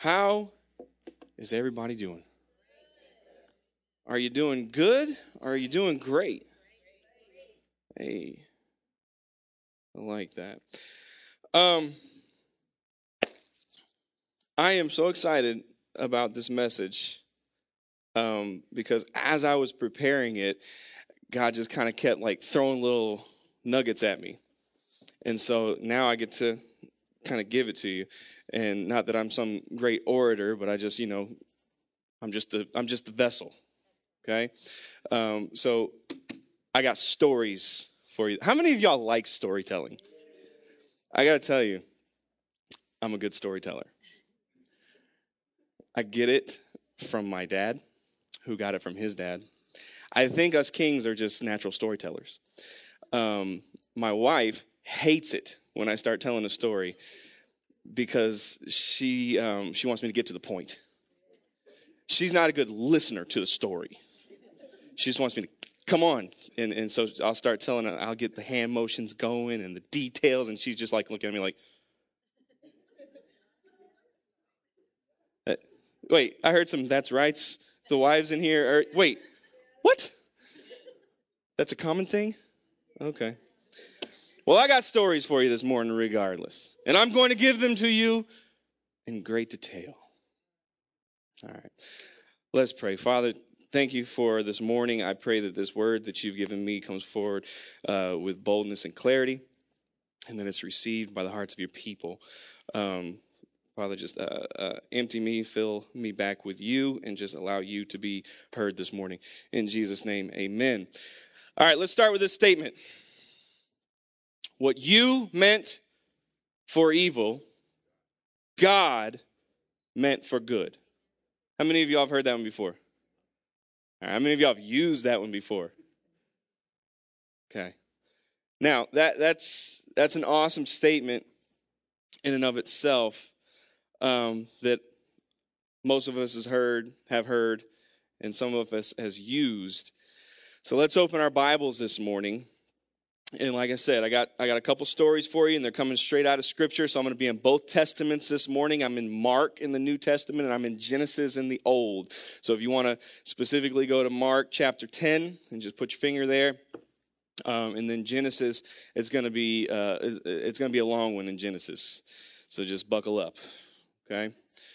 How is everybody doing? Are you doing good or are you doing great? Hey, I like that. I am so excited about this message because as I was preparing it, God just kind of kept like throwing little nuggets at me. And so now I get to kind of give it to you. And not that I'm some great orator, but I just, I'm just the vessel. Okay. So I got stories for you. How many of y'all like storytelling? I got to tell you, I'm a good storyteller. I get it from my dad, who got it from his dad. I think us kings are just natural storytellers. My wife hates it when I start telling a story because she wants me to get to the point. She's not a good listener to the story. She just wants me to come on. And so I'll start telling her, I'll get the hand motions going and the details, and she's just like looking at me like, wait, I heard some that's rights. The wives in here wait, what? That's a common thing? Okay. Well, I got stories for you this morning regardless. And I'm going to give them to you in great detail. All right. Let's pray. Father, thank you for this morning. I pray that this word that you've given me comes forward with boldness and clarity, and that it's received by the hearts of your people. Father, just empty me, fill me back with you, and just allow you to be heard this morning. In Jesus' name, amen. All right, let's start with this statement. What you meant for evil, God meant for good. How many of y'all have heard that one before? All right, how many of y'all have used that one before? Okay. Now, that's an awesome statement in and of itself that most of us have heard, and some of us has used. So let's open our Bibles this morning. And like I said, I got a couple stories for you, and they're coming straight out of Scripture. So I'm going to be in both Testaments this morning. I'm in Mark in the New Testament, and I'm in Genesis in the Old. So if you want to specifically go to Mark chapter 10 and just put your finger there, and then Genesis, it's going to be a long one in Genesis. So just buckle up, okay?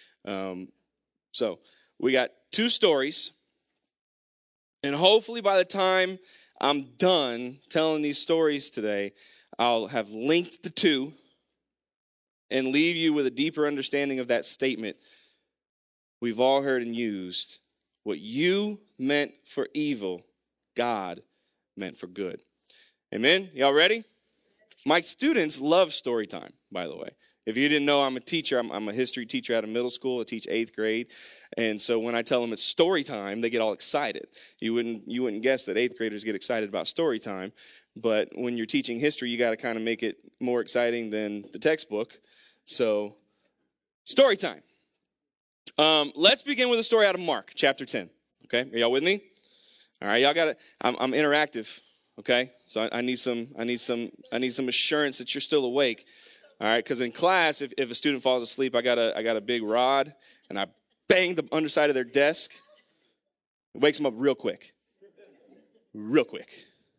So we got two stories, and hopefully by the time I'm done telling these stories today, I'll have linked the two and leave you with a deeper understanding of that statement we've all heard and used. What you meant for evil, God meant for good. Amen? Y'all ready? My students love story time, by the way. If you didn't know, I'm a teacher. I'm a history teacher out of middle school. I teach 8th grade. And so when I tell them it's story time, they get all excited. You wouldn't guess that 8th graders get excited about story time. But when you're teaching history, you got to kind of make it more exciting than the textbook. So story time. Let's begin with a story out of Mark chapter 10. Okay, are y'all with me? All right, y'all got it. I'm interactive. Okay, so I need some assurance that you're still awake. All right, because in class, if a student falls asleep, I got a big rod, and I bang the underside of their desk. It wakes them up real quick. Real quick.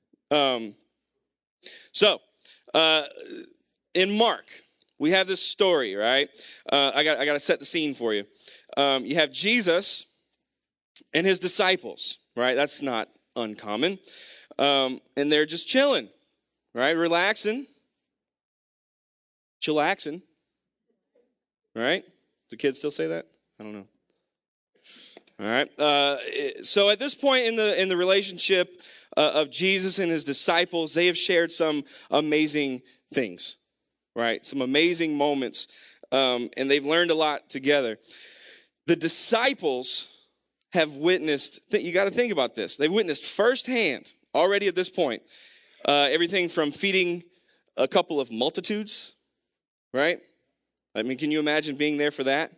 So, in Mark, we have this story, right? I got to set the scene for you. You have Jesus and his disciples, right? That's not uncommon. And they're just chilling, right? Relaxing. Chillaxing. Right? Do kids still say that? I don't know. All right. So at this point in the relationship of Jesus and his disciples, they have shared some amazing things, right? Some amazing moments, and they've learned a lot together. The disciples have witnessed. You got to think about this. They've witnessed firsthand already at this point everything from feeding a couple of multitudes, right? I mean, can you imagine being there for that?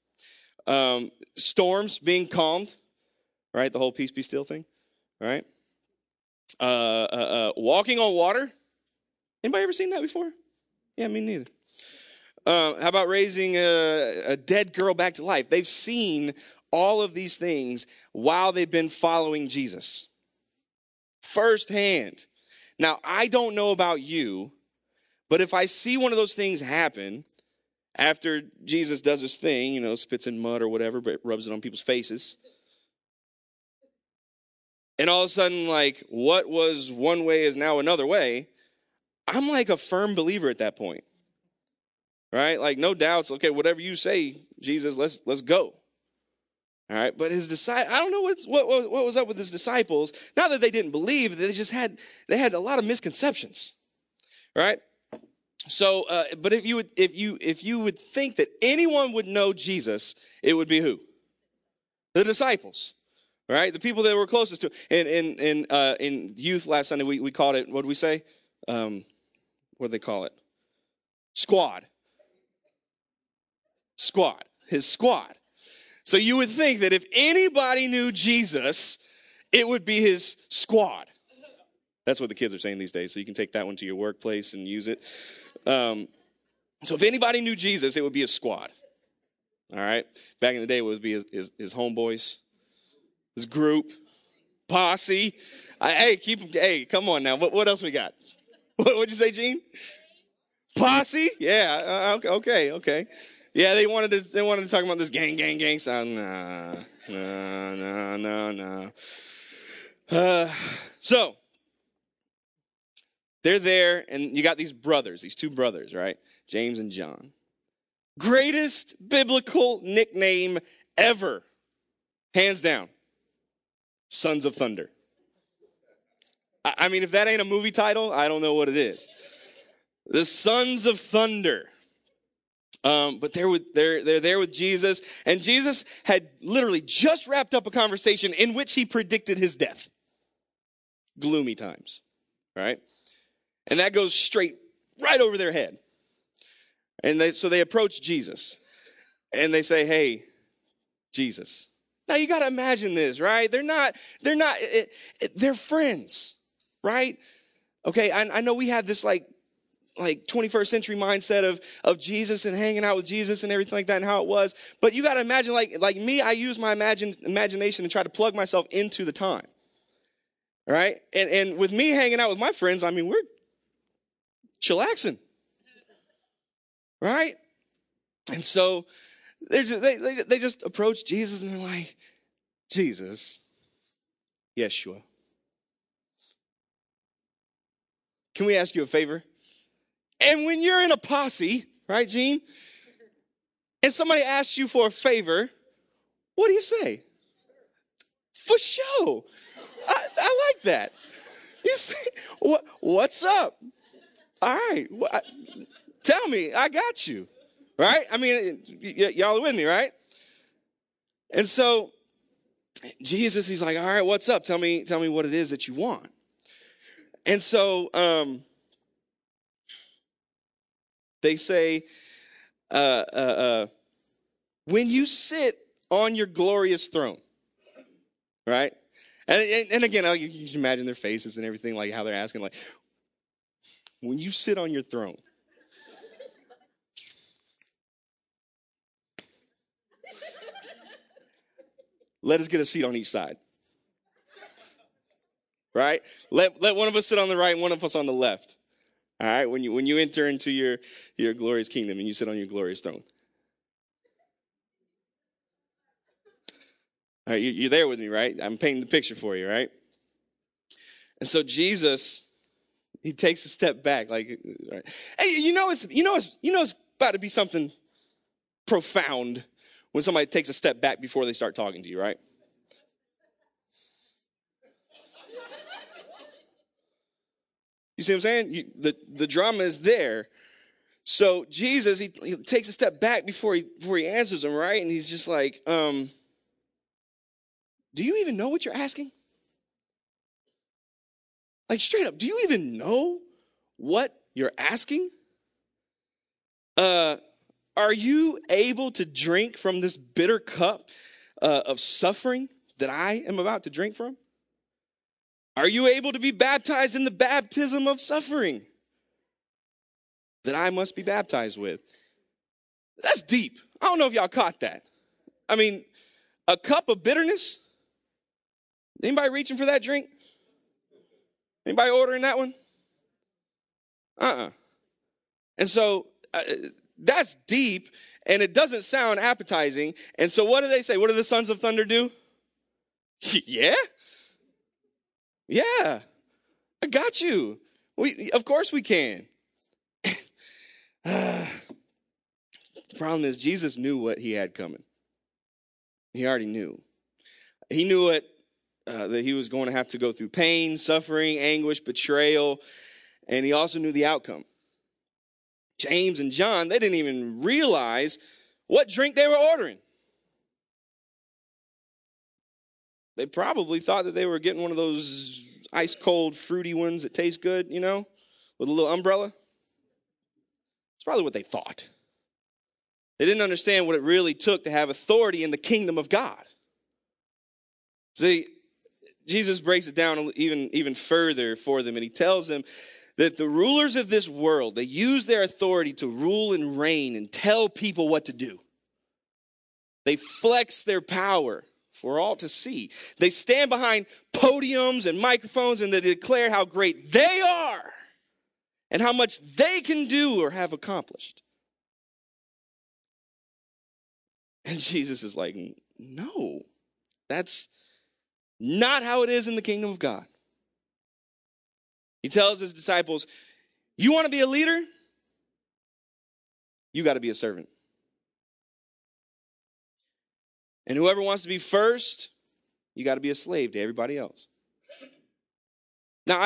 Storms being calmed, right? The whole peace be still thing, right? Walking on water. Anybody ever seen that before? Yeah, me neither. How about raising a dead girl back to life? They've seen all of these things while they've been following Jesus firsthand. Now, I don't know about you, but if I see one of those things happen after Jesus does his thing, spits in mud or whatever, but rubs it on people's faces, and all of a sudden, like, what was one way is now another way, I'm like a firm believer at that point. Right? Like, no doubts. Okay, whatever you say, Jesus, let's go. All right, but his disciples, I don't know what was up with his disciples. Not that they didn't believe, they had a lot of misconceptions. Right? So, but if you would think that anyone would know Jesus, it would be who? The disciples. Right? The people that were closest to him. In youth last Sunday, we called it, what did we say? What did they call it? Squad. His squad. So you would think that if anybody knew Jesus, it would be his squad. That's what the kids are saying these days, so you can take that one to your workplace and use it. So if anybody knew Jesus, it would be a squad. All right? Back in the day, it would be his homeboys, his group, posse. Hey, come on now. What else we got? What'd you say, Gene? Posse? Yeah, okay. Yeah, they wanted to talk about this gang sound. No. So they're there, and you got these two brothers, right? James and John. Greatest biblical nickname ever, hands down. Sons of Thunder. I mean, if that ain't a movie title, I don't know what it is. The Sons of Thunder. But they're there with Jesus, and Jesus had literally just wrapped up a conversation in which he predicted his death. Gloomy times, right? And that goes straight right over their head. And so they approach Jesus, and they say, "Hey, Jesus." Now you got to imagine this, right? They're friends, right? Okay, I know we had this like 21st century mindset of Jesus and hanging out with Jesus and everything like that and how it was. But you got to imagine, like me, I use my imagination and try to plug myself into the time. Right? And with me hanging out with my friends, I mean, we're chillaxing. Right? And so they just approach Jesus and they're like, Jesus, Yeshua, can we ask you a favor? And when you're in a posse, right, Gene? And somebody asks you for a favor, what do you say? For sure. I like that. You say, what's up? All right. Tell me. I got you. Right? I mean, y'all are with me, right? And so Jesus, he's like, all right, what's up? Tell me what it is that you want. And so they say, when you sit on your glorious throne, right? And again, you can imagine their faces and everything, like how they're asking, like, when you sit on your throne, let us get a seat on each side. Right? Let one of us sit on the right and one of us on the left. All right? When you enter into your glorious kingdom and you sit on your glorious throne. All right, you're there with me, right? I'm painting the picture for you, right? And so Jesus, he takes a step back, like, right. Hey, it's about to be something profound when somebody takes a step back before they start talking to you, right? You see what I'm saying? The drama is there. So Jesus, he takes a step back before he answers him, right? And he's just like, do you even know what you're asking? Like, straight up, do you even know what you're asking? Are you able to drink from this bitter cup of suffering that I am about to drink from? Are you able to be baptized in the baptism of suffering that I must be baptized with? That's deep. I don't know if y'all caught that. I mean, a cup of bitterness. Anybody reaching for that drink? Anybody ordering that one? And so that's deep, and it doesn't sound appetizing. And so what do they say? What do the sons of thunder do? Yeah? Yeah. I got you. Of course we can. The problem is Jesus knew what he had coming. He already knew. He knew it, that he was going to have to go through pain, suffering, anguish, betrayal, and he also knew the outcome. James and John, they didn't even realize what drink they were ordering. They probably thought that they were getting one of those ice cold, fruity ones that taste good, with a little umbrella. That's probably what they thought. They didn't understand what it really took to have authority in the kingdom of God. See, Jesus breaks it down even further for them, and he tells them that the rulers of this world, they use their authority to rule and reign and tell people what to do. They flex their power for all to see. They stand behind podiums and microphones and they declare how great they are and how much they can do or have accomplished. And Jesus is like, no, that's not how it is in the kingdom of God. He tells his disciples, you want to be a leader? You got to be a servant. And whoever wants to be first, you got to be a slave to everybody else. Now,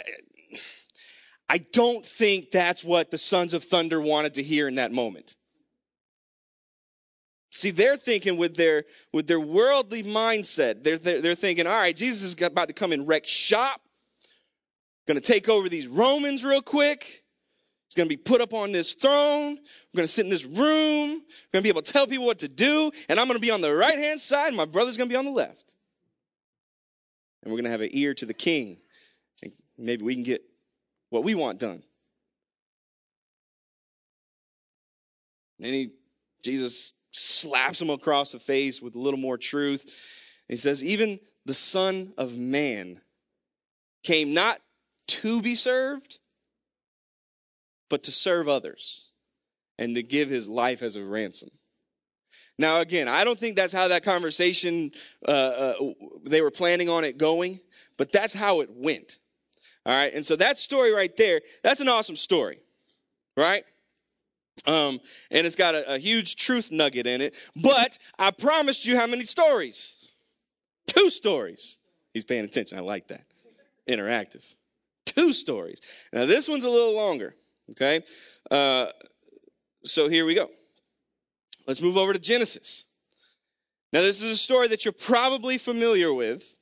I don't think that's what the sons of thunder wanted to hear in that moment. See, they're thinking with their worldly mindset. They're thinking, all right, Jesus is about to come and wreck shop. Going to take over these Romans real quick. He's going to be put up on this throne. We're going to sit in this room. We're going to be able to tell people what to do. And I'm going to be on the right-hand side, and my brother's going to be on the left. And we're going to have an ear to the king. And maybe we can get what we want done. And Jesus slaps him across the face with a little more truth. And he says, even the Son of Man came not to be served, but to serve others and to give his life as a ransom. Now, again, I don't think that's how that conversation, they were planning on it going, but that's how it went. All right. And so that story right there, that's an awesome story. Right. And it's got a huge truth nugget in it, but I promised you how many stories? 2 stories. He's paying attention. I like that. Interactive. 2 stories. Now this one's a little longer. Okay. So here we go. Let's move over to Genesis. Now this is a story that you're probably familiar with.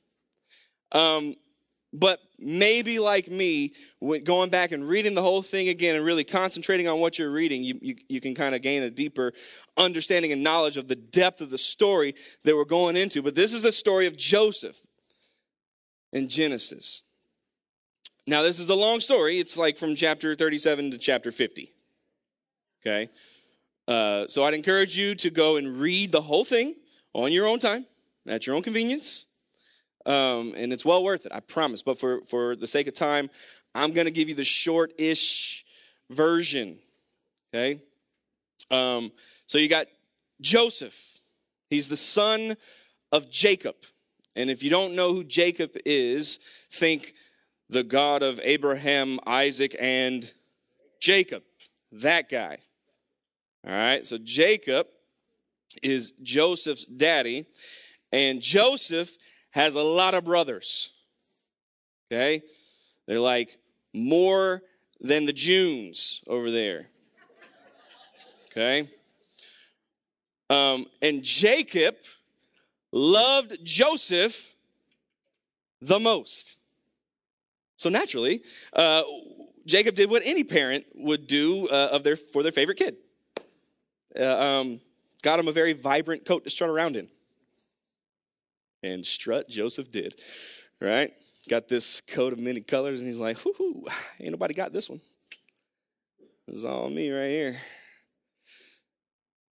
But maybe like me, going back and reading the whole thing again and really concentrating on what you're reading, you can kind of gain a deeper understanding and knowledge of the depth of the story that we're going into. But this is the story of Joseph in Genesis. Now, this is a long story. It's like from chapter 37 to chapter 50. Okay? So I'd encourage you to go and read the whole thing on your own time, at your own convenience. And it's well worth it, I promise. But for the sake of time, I'm going to give you the short-ish version, okay? So you got Joseph. He's the son of Jacob. And if you don't know who Jacob is, think the God of Abraham, Isaac, and Jacob. That guy. All right, so Jacob is Joseph's daddy. And Joseph has a lot of brothers, okay? They're like more than the Junes over there, okay? And Jacob loved Joseph the most. So naturally, Jacob did what any parent would do for their favorite kid. Got him a very vibrant coat to strut around in. And strut Joseph did, right? Got this coat of many colors, and he's like, whoo, ain't nobody got this one. It's all me right here.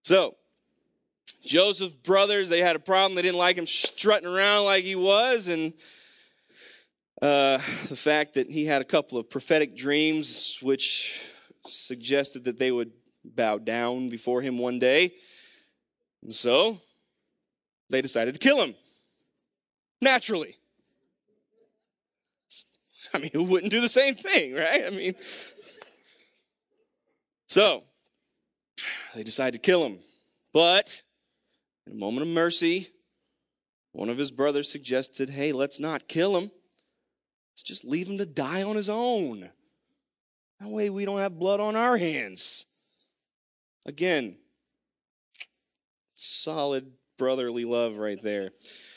So, Joseph's brothers, they had a problem. They didn't like him strutting around like he was. And the fact that he had a couple of prophetic dreams, which suggested that they would bow down before him one day. And so, they decided to kill him. Naturally. I mean, who wouldn't do the same thing, right? I mean, so they decided to kill him. But in a moment of mercy, one of his brothers suggested, hey, let's not kill him. Let's just leave him to die on his own. That way we don't have blood on our hands. Again, solid brotherly love right there.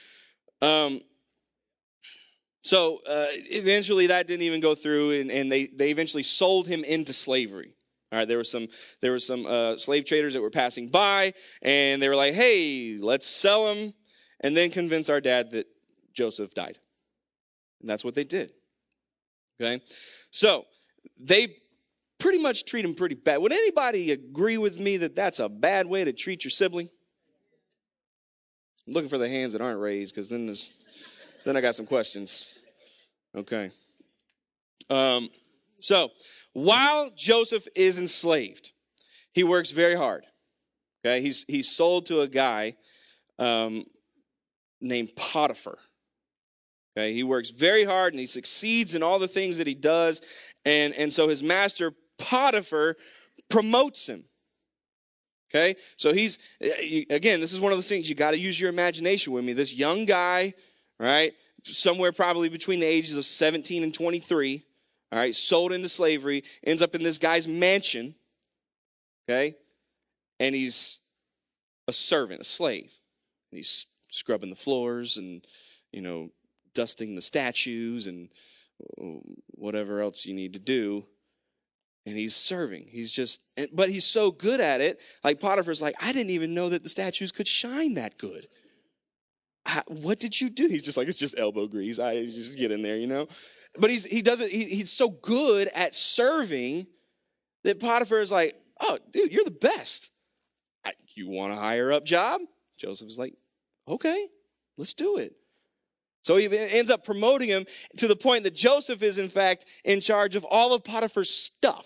So eventually that didn't even go through, and they eventually sold him into slavery. All right, there were some slave traders that were passing by, and they were like, hey, let's sell him and then convince our dad that Joseph died. And that's what they did. Okay? So they pretty much treat him pretty bad. Would anybody agree with me that that's a bad way to treat your sibling? I'm looking for the hands that aren't raised, because then I got some questions. Okay. So while Joseph is enslaved, he works very hard. Okay, he's sold to a guy named Potiphar. Okay, he works very hard and he succeeds in all the things that he does, and so his master Potiphar promotes him. Okay, so again, this is one of those things you got to use your imagination with me. This young guy, right, somewhere probably between the ages of 17 and 23, all right, sold into slavery, ends up in this guy's mansion, okay, and he's a servant, a slave. And he's scrubbing the floors and, dusting the statues and whatever else you need to do. And he's serving. But he's so good at it. Like Potiphar's like, I didn't even know that the statues could shine that good. What did you do? He's just like, it's just elbow grease. I just get in there, But he's so good at serving that Potiphar is like, oh, dude, you're the best. You want a higher up job? Joseph's like, okay, let's do it. So he ends up promoting him to the point that Joseph is, in fact, in charge of all of Potiphar's stuff.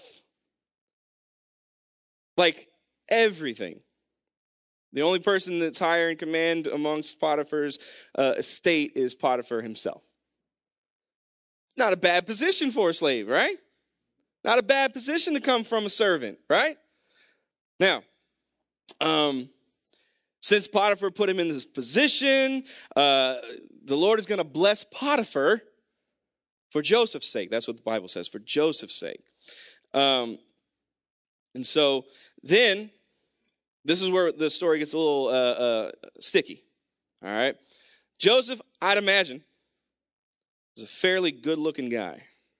Like everything. The only person that's higher in command amongst Potiphar's estate is Potiphar himself. Not a bad position for a slave, right? Not a bad position to come from a servant, right? Now, since Potiphar put him in this position, the Lord is going to bless Potiphar for Joseph's sake. That's what the Bible says, for Joseph's sake. And so then, this is where the story gets a little sticky. All right? Joseph, I'd imagine, is a fairly good-looking guy.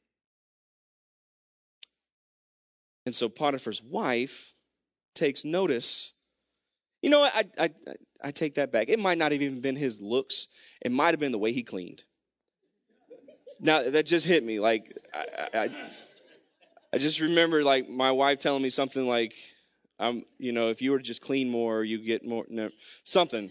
And so Potiphar's wife takes notice. You know what? I take that back. It might not have even been his looks. It might have been the way he cleaned. Now, that just hit me. Like, I just remember, like, my wife telling me something like, if you were to just clean more, you get more, something.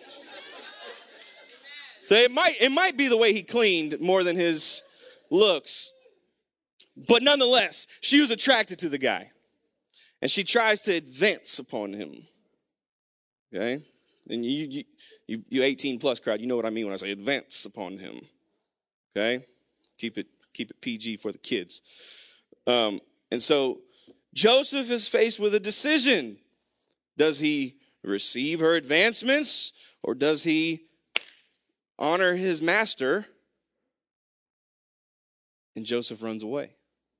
So it might be the way he cleaned more than his looks. But nonetheless, she was attracted to the guy. And she tries to advance upon him. Okay? And you 18 plus crowd, you know what I mean when I say advance upon him. Okay? Keep it PG for the kids. And so Joseph is faced with a decision. Does he receive her advancements, or does he honor his master? And Joseph runs away.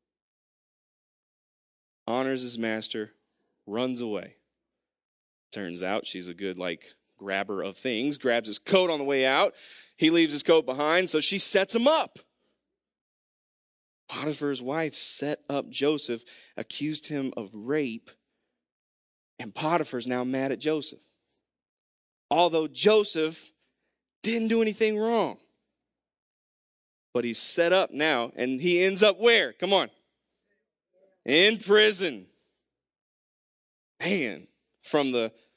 Honors his master, runs away. Turns out she's a good, grabber of things, grabs his coat on the way out. He leaves his coat behind, so she sets him up. Potiphar's wife set up Joseph, accused him of rape, and Potiphar's now mad at Joseph. Although Joseph didn't do anything wrong. But he's set up now, and he ends up where? Come on. In prison. Man, from the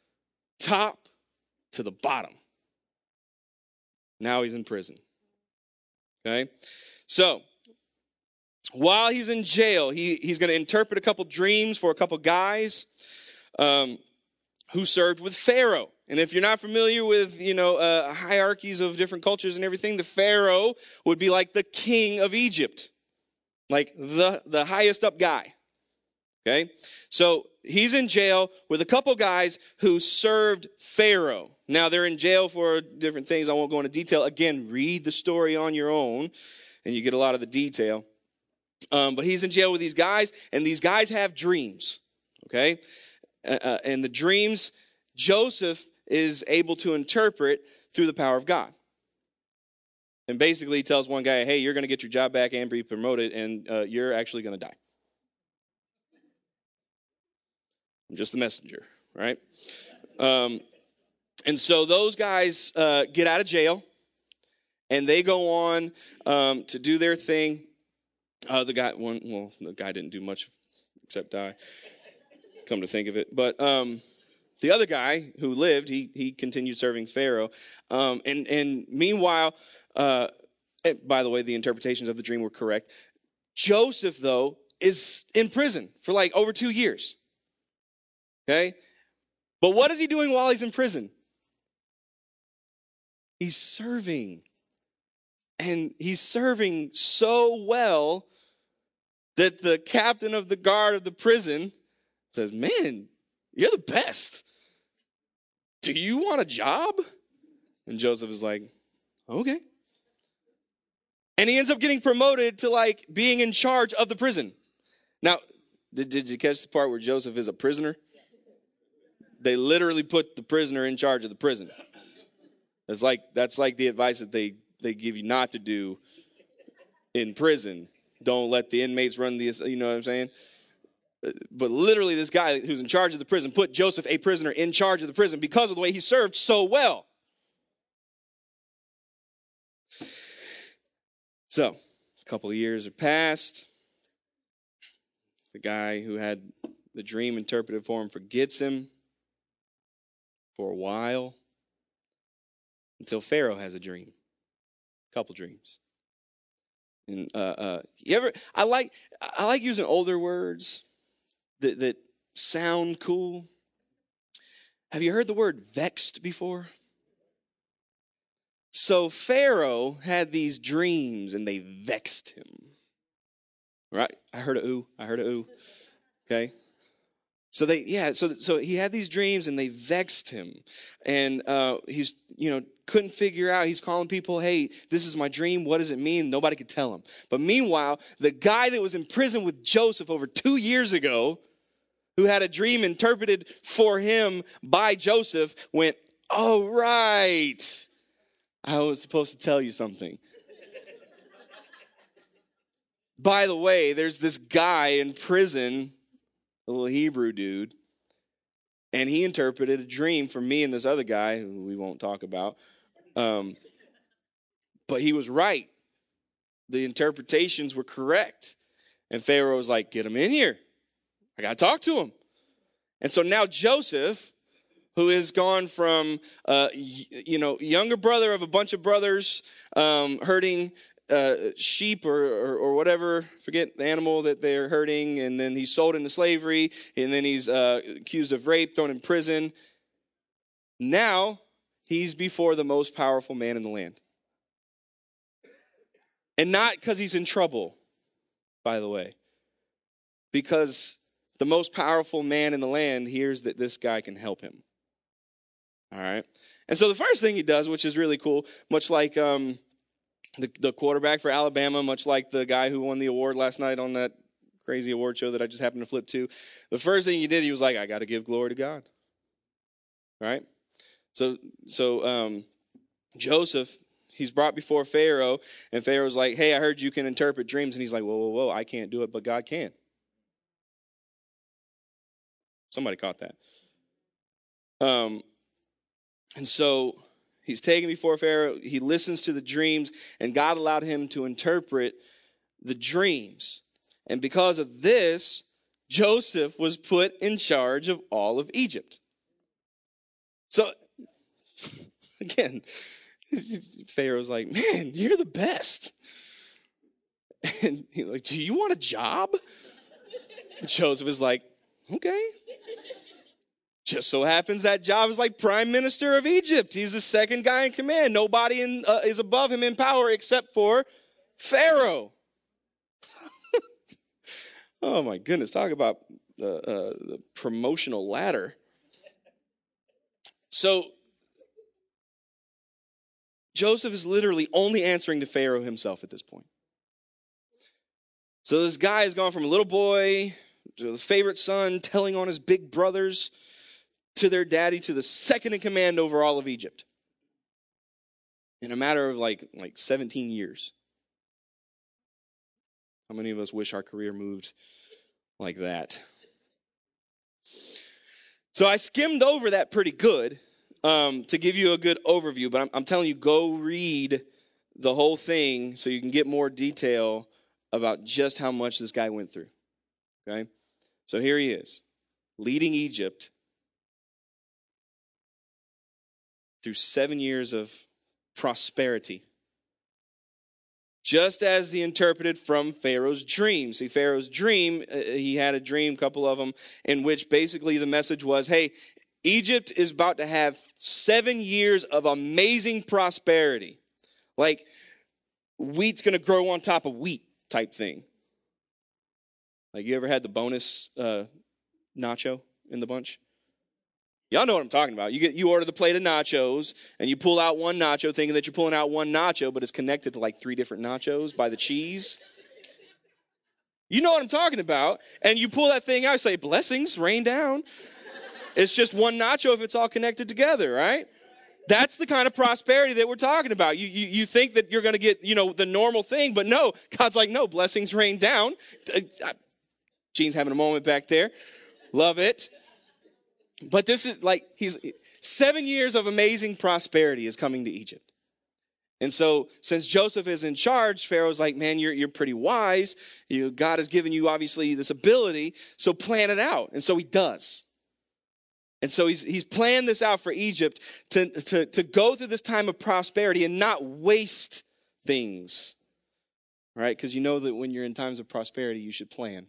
top to the bottom. Now he's in prison. Okay? So, while he's in jail, he's going to interpret a couple dreams for a couple guys who served with Pharaoh. And if you're not familiar with, hierarchies of different cultures and everything, the Pharaoh would be like the king of Egypt, like the highest up guy. Okay? So he's in jail with a couple guys who served Pharaoh. Now they're in jail for different things. I won't go into detail. Again, read the story on your own, and you get a lot of the detail. But he's in jail with these guys, and these guys have dreams. Okay? And the dreams, Joseph is able to interpret through the power of God. And basically he tells one guy, hey, you're going to get your job back and be promoted, and you're actually going to die. I'm just the messenger, right? And so those guys get out of jail, and they go on to do their thing. The guy didn't do much except die, come to think of it. But the other guy who lived, he continued serving Pharaoh. And meanwhile, and by the way, the interpretations of the dream were correct. Joseph, though, is in prison for like over 2 years. Okay? But what is he doing while he's in prison? He's serving. And he's serving so well that the captain of the guard of the prison says, man, you're the best. Do you want a job? And Joseph is like, okay. And he ends up getting promoted to like being in charge of the prison. Now, did you catch the part where Joseph is a prisoner? They literally put the prisoner in charge of the prison. That's like the advice that they give you not to do in prison. Don't let the inmates run the, you know what I'm saying? But literally this guy who's in charge of the prison put Joseph, a prisoner, in charge of the prison because of the way he served so well. So, a couple of years have passed. The guy who had the dream interpreted for him forgets him for a while until Pharaoh has a dream. A couple dreams. And I like using older words that sound cool. Have you heard the word vexed before? So Pharaoh had these dreams and they vexed him. Right? I heard a ooh. Okay? So so he had these dreams and they vexed him. And he's, couldn't figure out. He's calling people, hey, this is my dream. What does it mean? Nobody could tell him. But meanwhile, the guy that was in prison with Joseph over 2 years ago, who had a dream interpreted for him by Joseph, went, oh, right. I was supposed to tell you something. By the way, there's this guy in prison, a little Hebrew dude, and he interpreted a dream for me and this other guy, who we won't talk about. But he was right. The interpretations were correct. And Pharaoh was like, get him in here. I got to talk to him. And so now Joseph, who has gone from, younger brother of a bunch of brothers, herding sheep or whatever, forget the animal that they're herding, and then he's sold into slavery, and then he's accused of rape, thrown in prison. Now he's before the most powerful man in the land. And not because he's in trouble, by the way, because the most powerful man in the land hears that this guy can help him. All right. And so the first thing he does, which is really cool, much like the quarterback for Alabama, much like the guy who won the award last night on that crazy award show that I just happened to flip to, the first thing he did, he was like, I got to give glory to God. Right? So Joseph, he's brought before Pharaoh, and Pharaoh's like, hey, I heard you can interpret dreams. And he's like, whoa, I can't do it, but God can. Somebody caught that. And so he's taken before Pharaoh. He listens to the dreams, and God allowed him to interpret the dreams. And because of this, Joseph was put in charge of all of Egypt. So, again, Pharaoh's like, man, you're the best. And he's like, do you want a job? And Joseph is like, okay. Just so happens that job is like prime minister of Egypt. He's the second guy in command. Nobody is above him in power except for Pharaoh. Oh my goodness, talk about the promotional ladder. So Joseph is literally only answering to Pharaoh himself at this point. So this guy has gone from a little boy to the favorite son, telling on his big brothers, to their daddy, to the second in command over all of Egypt. In a matter of like 17 years. How many of us wish our career moved like that? So I skimmed over that pretty good to give you a good overview, but I'm telling you, go read the whole thing so you can get more detail about just how much this guy went through. Okay? So here he is, leading Egypt through 7 years of prosperity. Just as he interpreted from Pharaoh's dream. See, Pharaoh's dream, he had a dream, a couple of them, in which basically the message was, hey, Egypt is about to have 7 years of amazing prosperity. Like, wheat's going to grow on top of wheat type thing. Like, you ever had the bonus nacho in the bunch? Y'all know what I'm talking about. You order the plate of nachos, and you pull out one nacho thinking that you're pulling out one nacho, but it's connected to like 3 different nachos by the cheese. You know what I'm talking about. And you pull that thing out, you say, blessings, rain down. It's just one nacho if it's all connected together, right? That's the kind of prosperity that we're talking about. You think that you're going to get, the normal thing, but no. God's like, no, blessings rain down. Gene's having a moment back there. Love it. But this is like, 7 years of amazing prosperity is coming to Egypt. And so since Joseph is in charge, Pharaoh's like, man, you're pretty wise. God has given you obviously this ability, so plan it out. And so he does. And so he's planned this out for Egypt to go through this time of prosperity and not waste things. Right? Because you know that when you're in times of prosperity, you should plan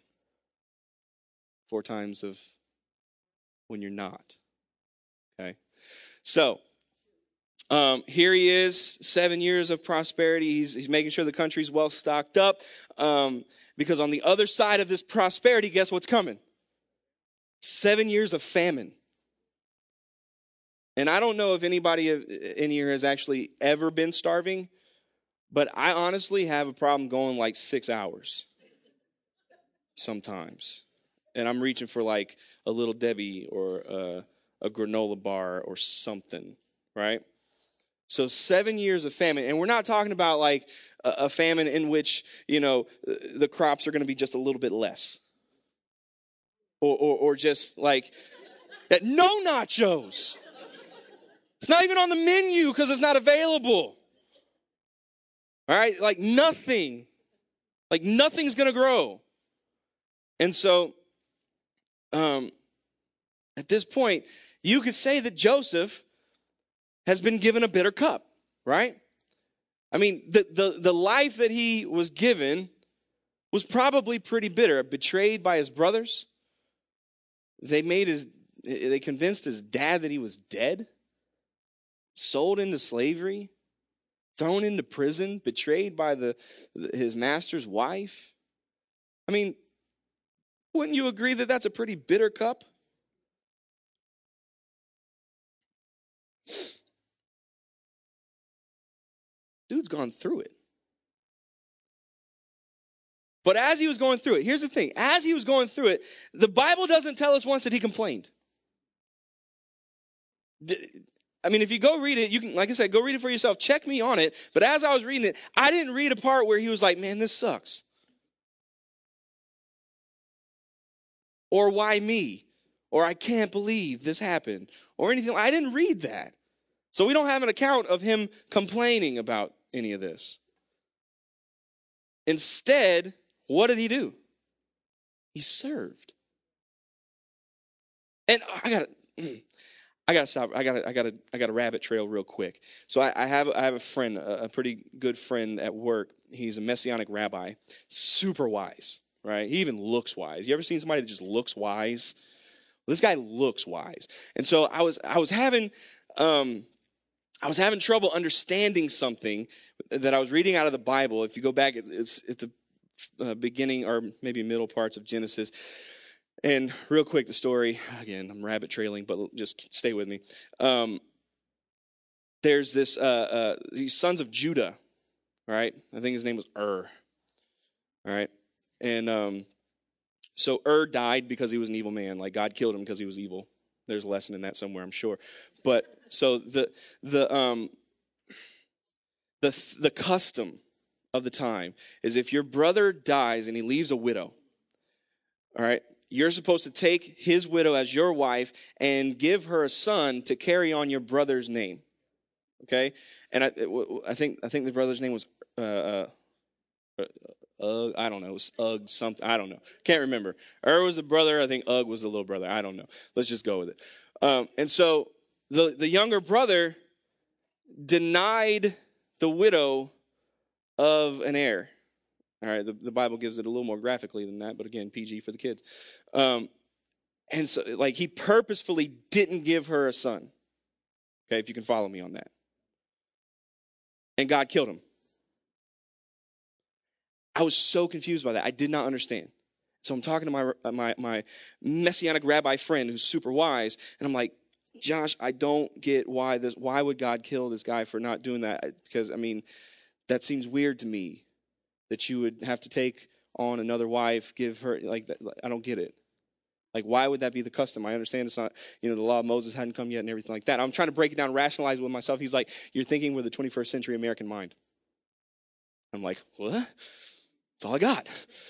4 times of when you're not. Okay? So, here he is, 7 years of prosperity. He's making sure the country's well stocked up. Because on the other side of this prosperity, guess what's coming? 7 years of famine. And I don't know if anybody in here has actually ever been starving, but I honestly have a problem going like 6 hours sometimes. And I'm reaching for like a Little Debbie or a granola bar or something, right? So 7 years of famine. And we're not talking about like a famine in which, the crops are going to be just a little bit less. Or just like, no nachos. It's not even on the menu because it's not available. All right? Like nothing. Like nothing's going to grow. And so, at this point, you could say that Joseph has been given a bitter cup, right? I mean, the life that he was given was probably pretty bitter. Betrayed by his brothers. They convinced his dad that he was dead. Sold into slavery. Thrown into prison. Betrayed by his master's wife. I mean, wouldn't you agree that that's a pretty bitter cup? Dude's gone through it. But as he was going through it, here's the thing. As he was going through it, the Bible doesn't tell us once that he complained. I mean, if you go read it, you can, like I said, go read it for yourself. Check me on it. But as I was reading it, I didn't read a part where he was like, man, this sucks. Or why me? Or I can't believe this happened. Or anything. I didn't read that. So we don't have an account of him complaining about any of this. Instead, what did he do? He served. And I gotta stop. I gotta rabbit trail real quick. So I have a friend, a pretty good friend at work. He's a Messianic rabbi, super wise, right? He even looks wise. You ever seen somebody that just looks wise? Well, this guy looks wise. And so I was having trouble understanding something that I was reading out of the Bible. If you go back, it's at the beginning or maybe middle parts of Genesis. And real quick, the story, again, I'm rabbit trailing, but just stay with me. There's these sons of Judah, right? I think his name was all right? And so died because he was an evil man. Like, God killed him because he was evil. There's a lesson in that somewhere, I'm sure. But so the custom of the time is if your brother dies and he leaves a widow, all right, you're supposed to take his widow as your wife and give her a son to carry on your brother's name. Okay, and I think the brother's name was I don't know, it was Ugg something. I don't know, can't remember. Was the brother. I think Ugg was the little brother. I don't know. Let's just go with it. And so the younger brother denied the widow of an heir. All right, the Bible gives it a little more graphically than that, but again, PG for the kids. And so, like, he purposefully didn't give her a son. Okay, if you can follow me on that. And God killed him. I was so confused by that. I did not understand. So I'm talking to my Messianic rabbi friend who's super wise, and I'm like, Josh, I don't get why would God kill this guy for not doing that? Because, I mean, that seems weird to me. That you would have to take on another wife, give her, like, I don't get it. Like, why would that be the custom? I understand it's not, the law of Moses hadn't come yet and everything like that. I'm trying to break it down, rationalize it with myself. He's like, you're thinking with the 21st century American mind. I'm like, what? That's all I got.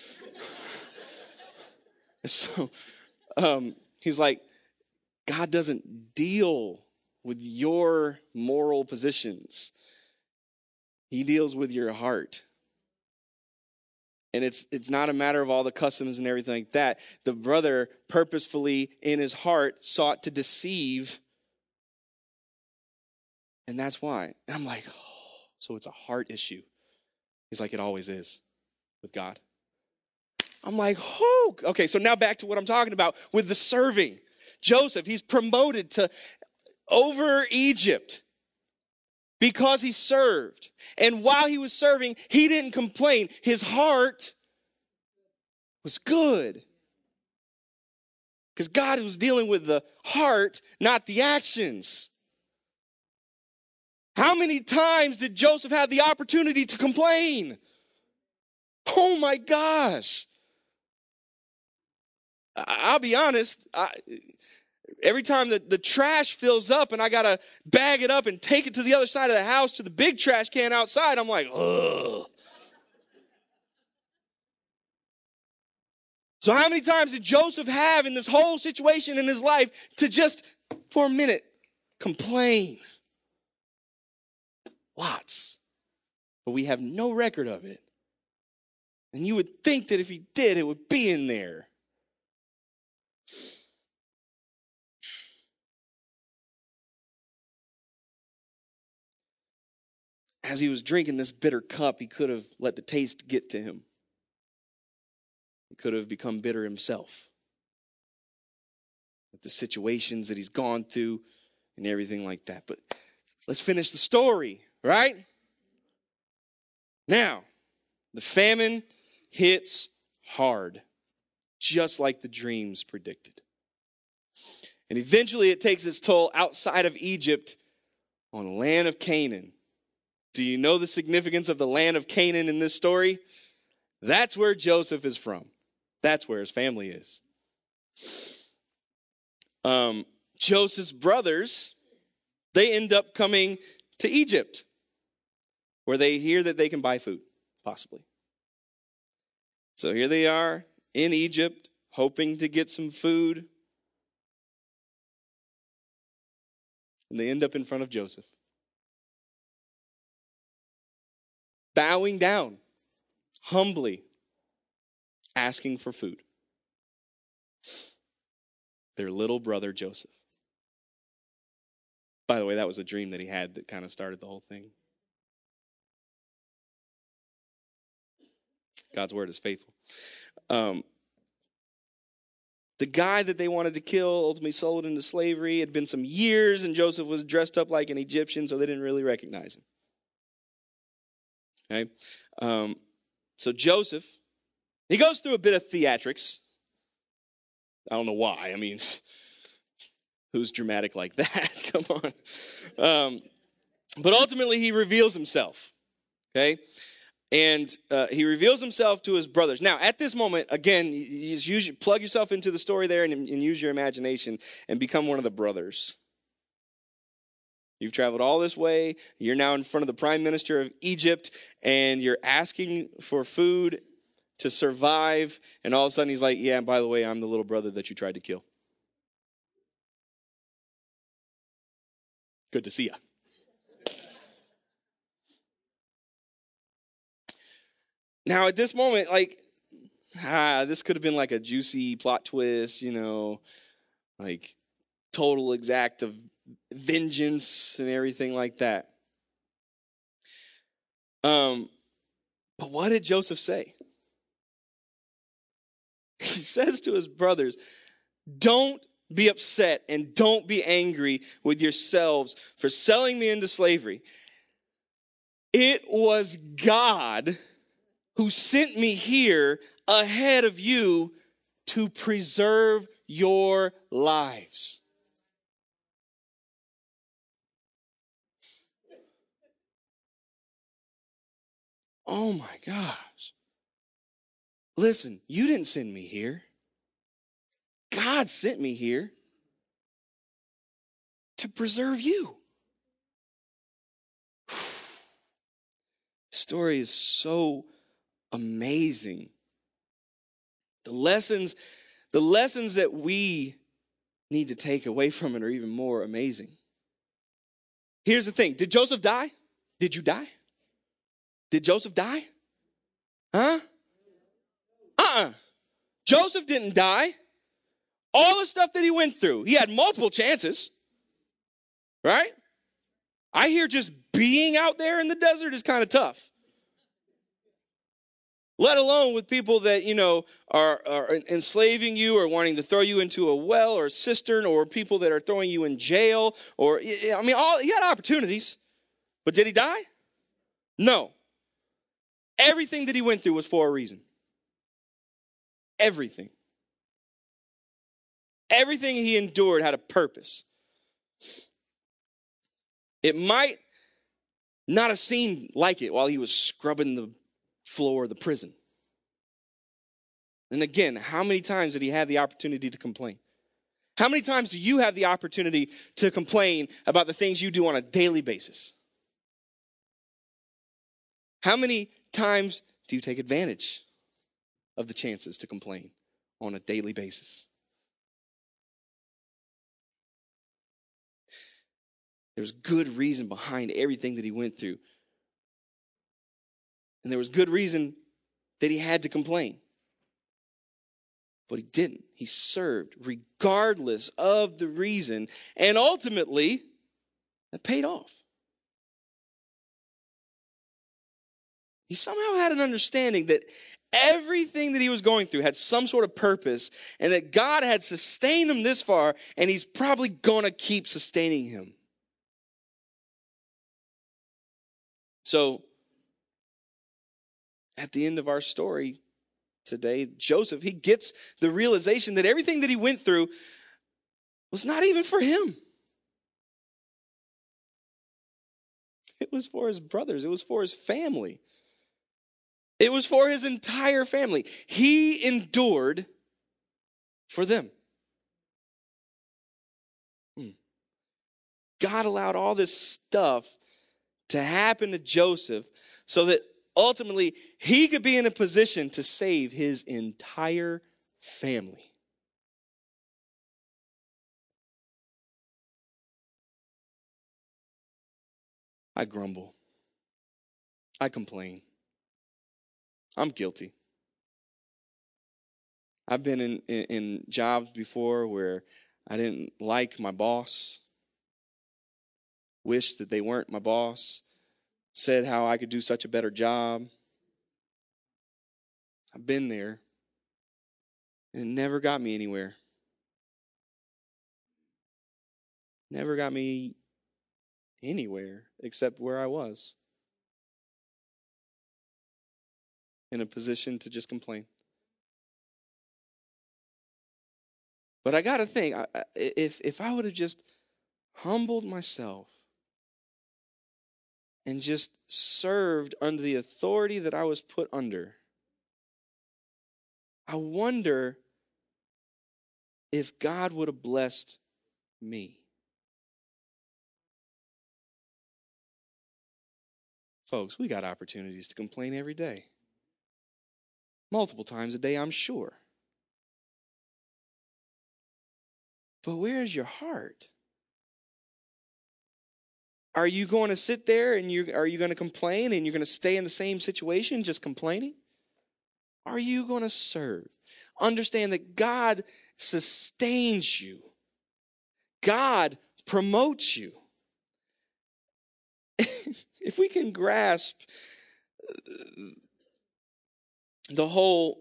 So he's like, God doesn't deal with your moral positions. He deals with your heart. And it's not a matter of all the customs and everything like that. The brother purposefully in his heart sought to deceive. And that's why. And I'm like, oh, so it's a heart issue. He's like, it always is with God. I'm like, oh, okay, so now back to what I'm talking about with the serving. Joseph, he's promoted to over Egypt because he served. And while he was serving, he didn't complain. His heart was good. Because God was dealing with the heart, not the actions. How many times did Joseph have the opportunity to complain? Oh my gosh. I'll be honest, every time the trash fills up and I got to bag it up and take it to the other side of the house to the big trash can outside, I'm like, ugh. So how many times did Joseph have in this whole situation in his life to just, for a minute, complain? Lots. But we have no record of it. And you would think that if he did, it would be in there. As he was drinking this bitter cup, he could have let the taste get to him. He could have become bitter himself. With the situations that he's gone through and everything like that. But let's finish the story, right? Now, the famine hits hard, just like the dreams predicted. And eventually it takes its toll outside of Egypt on the land of Canaan. Do you know the significance of the land of Canaan in this story? That's where Joseph is from. That's where his family is. Joseph's brothers, they end up coming to Egypt, where they hear that they can buy food, possibly. So here they are in Egypt, hoping to get some food. And they end up in front of Joseph, bowing down, humbly asking for food. Their little brother Joseph. By the way, that was a dream that he had that kind of started the whole thing. God's word is faithful. The guy that they wanted to kill ultimately sold into slavery. It had been some years, and Joseph was dressed up like an Egyptian, so they didn't really recognize him. Okay? So Joseph, he goes through a bit of theatrics. I don't know why. I mean, who's dramatic like that? Come on. But ultimately, he reveals himself. Okay? And he reveals himself to his brothers. Now, at this moment, again, you just plug yourself into the story there and use your imagination and become one of the brothers. You've traveled all this way. You're now in front of the prime minister of Egypt, and you're asking for food to survive. And all of a sudden, he's like, yeah, and by the way, I'm the little brother that you tried to kill. Good to see you. Now, at this moment, this could have been like a juicy plot twist, like total exact of vengeance and everything like that. But what did Joseph say? He says to his brothers, don't be upset and don't be angry with yourselves for selling me into slavery. It was God who sent me here ahead of you to preserve your lives. Oh my gosh. Listen, you didn't send me here. God sent me here to preserve you. Story is so amazing. The lessons that we need to take away from it are even more amazing. Here's the thing. Did Joseph die? Did you die? Did Joseph die? Huh? Joseph didn't die. All the stuff that he went through, he had multiple chances. Right? I hear just being out there in the desert is kind of tough. Let alone with people that, are enslaving you or wanting to throw you into a well or a cistern, or people that are throwing you in jail, he had opportunities. But did he die? No. Everything that he went through was for a reason. Everything. Everything he endured had a purpose. It might not have seemed like it while he was scrubbing the floor of the prison. And again, how many times did he have the opportunity to complain? How many times do you have the opportunity to complain about the things you do on a daily basis? How many times do you take advantage of the chances to complain on a daily basis? There's good reason behind everything that he went through. And there was good reason that he had to complain. But he didn't. He served regardless of the reason. And ultimately, that paid off. He somehow had an understanding that everything that he was going through had some sort of purpose, and that God had sustained him this far, and he's probably going to keep sustaining him. So, at the end of our story today, Joseph, he gets the realization that everything that he went through was not even for him. It was for his brothers. It was for his family. It was for his entire family. He endured for them. God allowed all this stuff to happen to Joseph so that ultimately he could be in a position to save his entire family. I grumble. I complain. I'm guilty. I've been in jobs before where I didn't like my boss. wished that they weren't my boss, said how I could do such a better job. I've been there, and it never got me anywhere. Never got me anywhere except where I was, in a position to just complain. But I got to think, if I would have just humbled myself and just served under the authority that I was put under, I wonder if God would have blessed me. Folks, we got opportunities to complain every day. Multiple times a day, I'm sure. But where is your heart? Are you going to sit there and are you going to complain and you're going to stay in the same situation just complaining? Are you going to serve? Understand that God sustains you. God promotes you. If we can grasp the whole,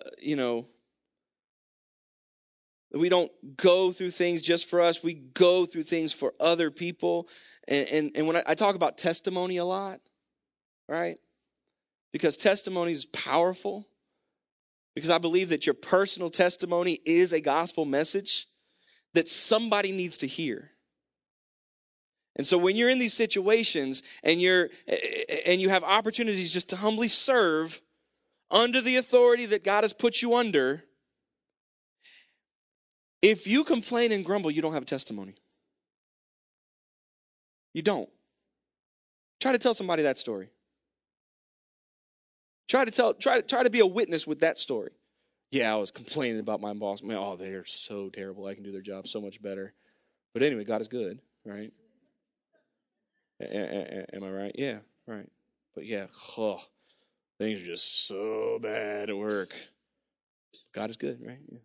we don't go through things just for us. We go through things for other people. And when I talk about testimony a lot, right? Because testimony is powerful. Because I believe that your personal testimony is a gospel message that somebody needs to hear. And so when you're in these situations and you have opportunities just to humbly serve under the authority that God has put you under, if you complain and grumble, you don't have a testimony. You don't. Try to tell somebody that story. Try to be a witness with that story. Yeah, I was complaining about my boss. Man, oh, they're so terrible. I can do their job so much better. But anyway, God is good, right? Am I right? Yeah, right. But yeah, things are just so bad at work. God is good, right? Yeah.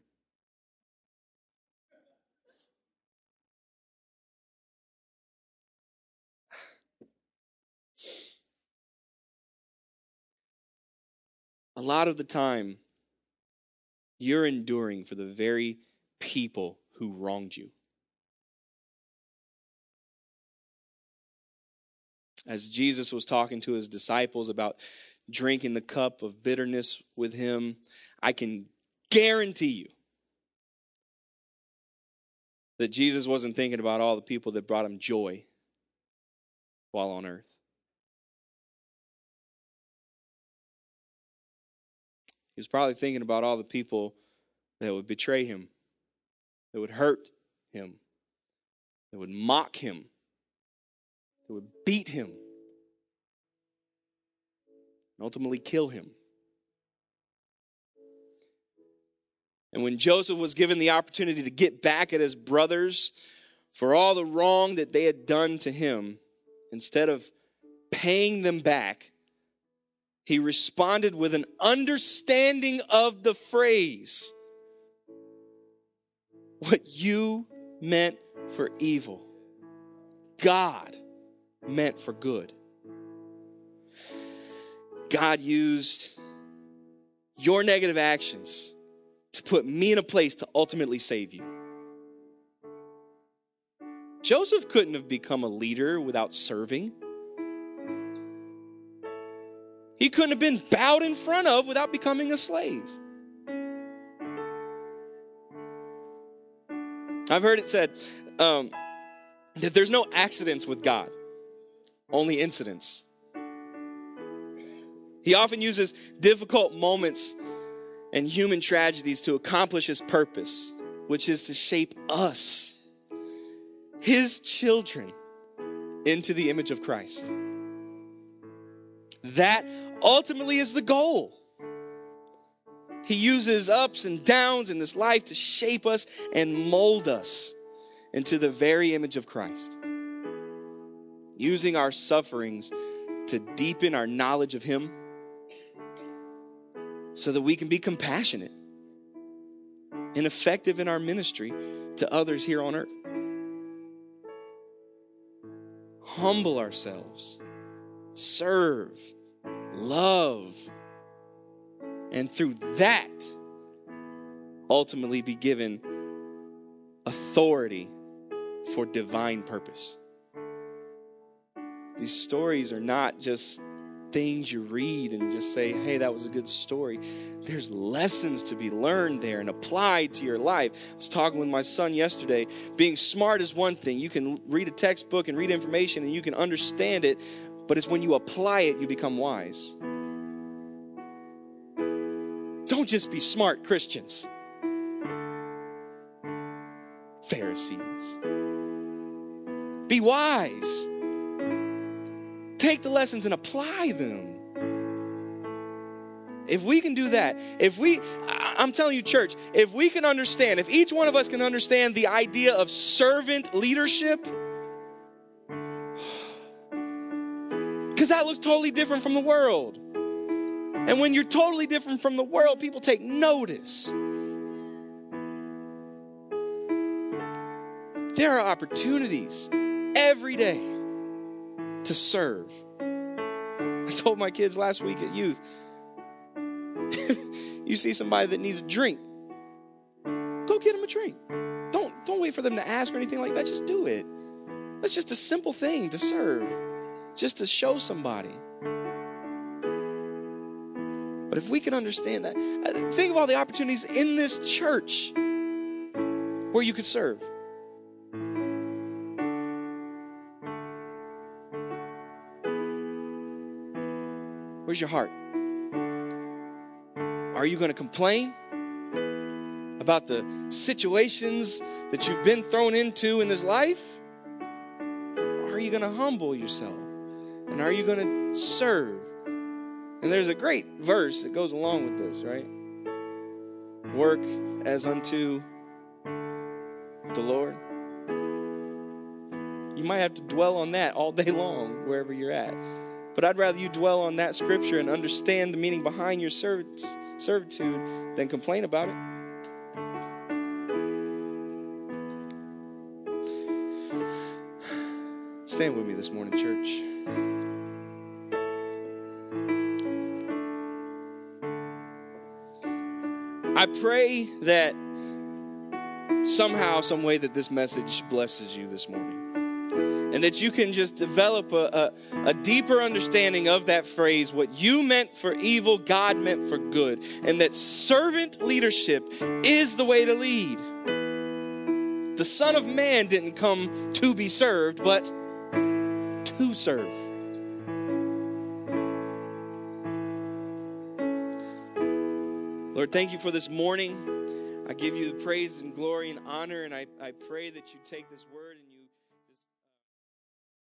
A lot of the time, you're enduring for the very people who wronged you. As Jesus was talking to his disciples about drinking the cup of bitterness with him, I can guarantee you that Jesus wasn't thinking about all the people that brought him joy while on earth. He was probably thinking about all the people that would betray him, that would hurt him, that would mock him, that would beat him, and ultimately kill him. And when Joseph was given the opportunity to get back at his brothers for all the wrong that they had done to him, instead of paying them back, he responded with an understanding of the phrase, what you meant for evil, God meant for good. God used your negative actions to put me in a place to ultimately save you. Joseph couldn't have become a leader without serving. He couldn't have been bowed in front of without becoming a slave. I've heard it said that there's no accidents with God, only incidents. He often uses difficult moments and human tragedies to accomplish his purpose, which is to shape us, his children, into the image of Christ. That ultimately is the goal. He uses ups and downs in this life to shape us and mold us into the very image of Christ. Using our sufferings to deepen our knowledge of him so that we can be compassionate and effective in our ministry to others here on earth. humble ourselves, serve, love, and through that, ultimately be given authority for divine purpose. These stories are not just things you read and just say, hey, that was a good story. There's lessons to be learned there and applied to your life. I was talking with my son yesterday. Being smart is one thing. You can read a textbook and read information and you can understand it, but it's when you apply it, you become wise. Don't just be smart Christians. Pharisees. Be wise. Take the lessons and apply them. If we can do that, I'm telling you, church, if we can understand, if each one of us can understand the idea of servant leadership, because that looks totally different from the world. And when you're totally different from the world, people take notice. There are opportunities every day to serve. I told my kids last week at youth, you see somebody that needs a drink, go get them a drink. Don't wait for them to ask or anything like that. Just do it. That's just a simple thing to serve, just to show somebody. But if we can understand that, think of all the opportunities in this church where you could serve. Where's your heart? Are you going to complain about the situations that you've been thrown into in this life? Or are you going to humble yourself? And are you going to serve? And there's a great verse that goes along with this, right? Work as unto the Lord. You might have to dwell on that all day long, wherever you're at. But I'd rather you dwell on that scripture and understand the meaning behind your servitude than complain about it. Stand with me this morning, church. I pray that somehow, some way that this message blesses you this morning. And that you can just develop a deeper understanding of that phrase, what you meant for evil, God meant for good. And that servant leadership is the way to lead. The Son of Man didn't come to be served, but to serve. Lord, thank you for this morning. I give you the praise and glory and honor, and I pray that you take this word and you